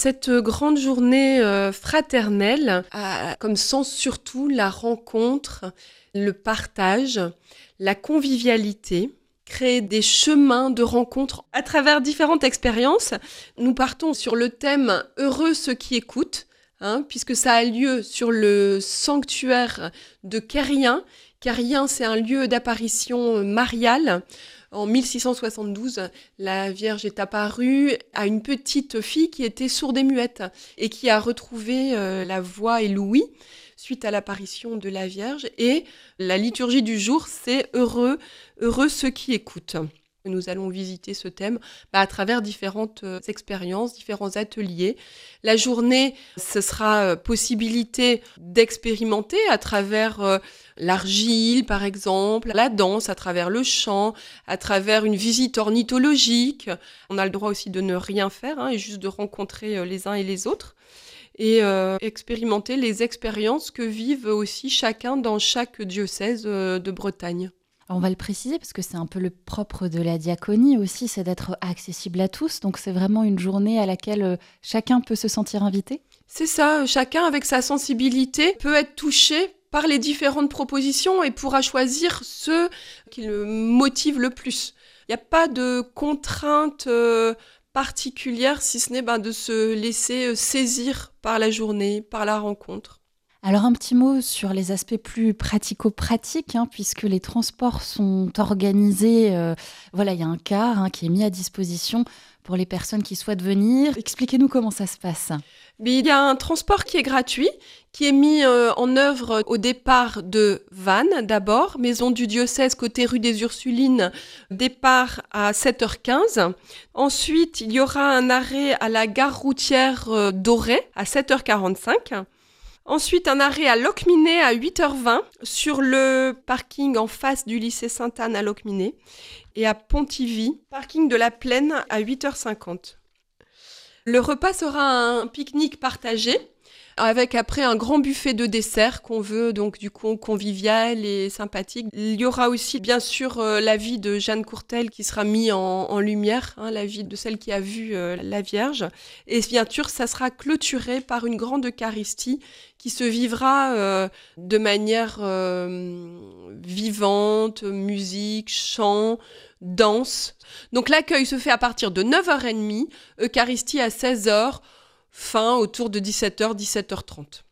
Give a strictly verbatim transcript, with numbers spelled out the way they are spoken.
cette grande journée euh, fraternelle a comme sens surtout la rencontre, le partage, la convivialité, créer des chemins de rencontre à travers différentes expériences. Nous partons sur le thème « Heureux ceux qui écoutent », hein, puisque ça a lieu sur le sanctuaire de Quérien. Quérien, c'est un lieu d'apparition mariale. En mille six cent soixante-douze, la Vierge est apparue à une petite fille qui était sourde et muette et qui a retrouvé euh, la voix et l'ouïe suite à l'apparition de la Vierge. Et la liturgie du jour, c'est « Heureux, heureux ceux qui écoutent ». Nous allons visiter ce thème bah, à travers différentes euh, expériences, différents ateliers. La journée, ce sera euh, possibilité d'expérimenter à travers euh, l'argile, par exemple, la danse, à travers le chant, à travers une visite ornithologique. On a le droit aussi de ne rien faire hein, et juste de rencontrer euh, les uns et les autres. Et euh, expérimenter les expériences que vivent aussi chacun dans chaque diocèse euh, de Bretagne. On va le préciser parce que c'est un peu le propre de la diaconie aussi, c'est d'être accessible à tous. Donc c'est vraiment une journée à laquelle chacun peut se sentir invité. C'est ça, chacun avec sa sensibilité peut être touché par les différentes propositions et pourra choisir ceux qui le motivent le plus. Il n'y a pas de contrainte euh, particulière si ce n'est ben, de se laisser saisir par la journée, par la rencontre. Alors un petit mot sur les aspects plus pratico-pratiques, hein, puisque les transports sont organisés. Euh, voilà, il y a un car hein, qui est mis à disposition pour les personnes qui souhaitent venir. Expliquez-nous comment ça se passe. Mais il y a un transport qui est gratuit, qui est mis euh, en œuvre au départ de Vannes d'abord, maison du diocèse côté rue des Ursulines, départ à sept heures quinze. Ensuite, il y aura un arrêt à la gare routière euh, d'Auray à sept heures quarante-cinq. Ensuite, un arrêt à Locminé à huit heures vingt sur le parking en face du lycée Sainte-Anne à Locminé et à Pontivy, parking de la Plaine à huit heures cinquante. Le repas sera un pique-nique partagé avec après un grand buffet de dessert qu'on veut donc du coup convivial et sympathique. Il y aura aussi bien sûr euh, la vie de Jeanne Courtel qui sera mis en, en lumière, hein, la vie de celle qui a vu euh, la Vierge. Et bien sûr, ça sera clôturé par une grande Eucharistie qui se vivra euh, de manière euh, vivante, musique, chant, danse. Donc l'accueil se fait à partir de neuf heures trente, Eucharistie à seize heures, fin autour de dix-sept heures, dix-sept heures trente.